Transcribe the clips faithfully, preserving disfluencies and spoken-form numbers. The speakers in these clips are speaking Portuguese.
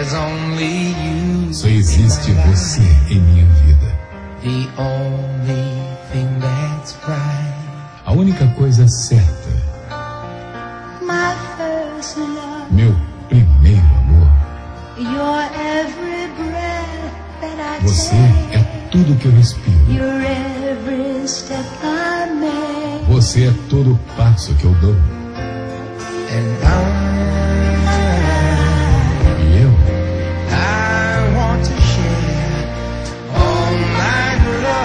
There's only you. Só existe você em minha vida. The only thing that's right. A única coisa certa. My first love. Meu primeiro amor. Your every breath that I Você take. é tudo que eu respiro. Your every step I make. Você é todo passo que eu dou. And I, E eu, I want to share all my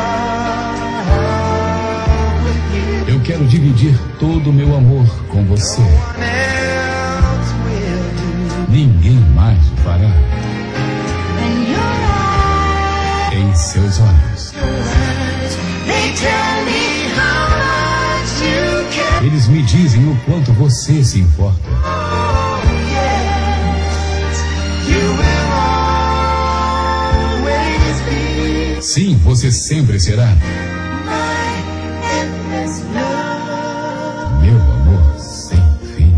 love with you. eu quero dividir todo o meu amor com você. No one else will do. Ninguém mais o fará. And your eyes, Em seus olhos, They tell me how much you care. eles me dizem o quanto você se importa. Oh, yes, you will always be Sim, você sempre será my endless love. meu amor sem fim.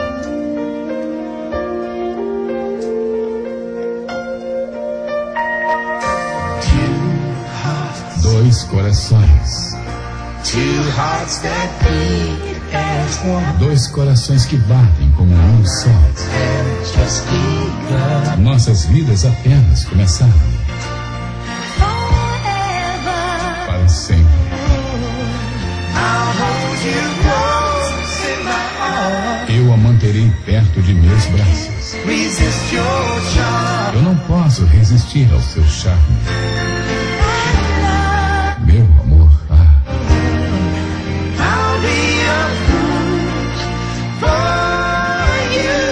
Two hearts, Dois corações, two hearts that beat as one. dois corações que batem como um só. And just begun. Nossas vidas apenas começaram. forever. Para sempre. I'll hold you close in my arms. Eu a manterei perto de meus braços. Resist your charm. Eu não posso resistir ao seu charme. Meu amor, ah, I'll be a fool for you.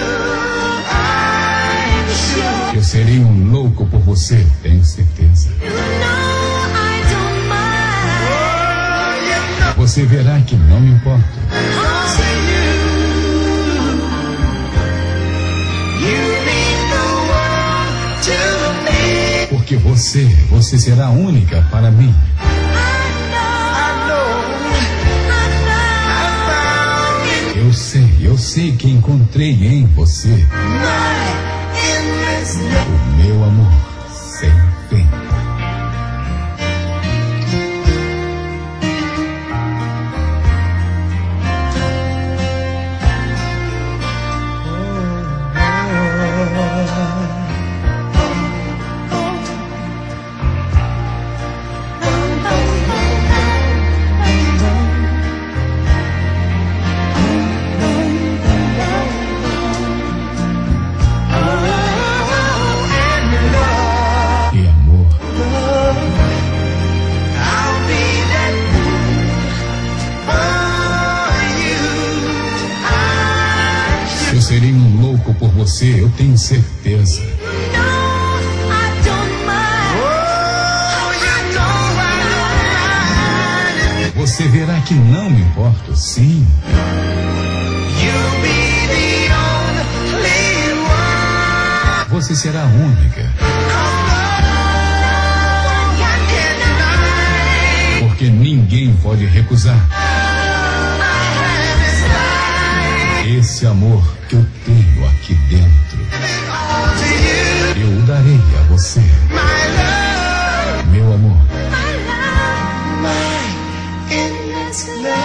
I'm sure. eu serei um louco por você, tenho certeza. You know I don't mind. Oh, you know Você verá que não me importo. cause of you. You mean the world to me. Porque você, você será única para mim. I know, I know I know. I found in Eu sei, eu sei que encontrei em você my endless love. o meu amor sem fim. E amor, I'll be that fool for you. I'm sure. eu serei um louco por você, eu tenho certeza. No, I don't mind. Oh, you know I don't mind. Você verá que não me importo, sim. You'll be the only one. Você será a única, porque ninguém pode recusar esse amor que eu tenho aqui dentro. Eu o darei a você, meu amor. My endless love.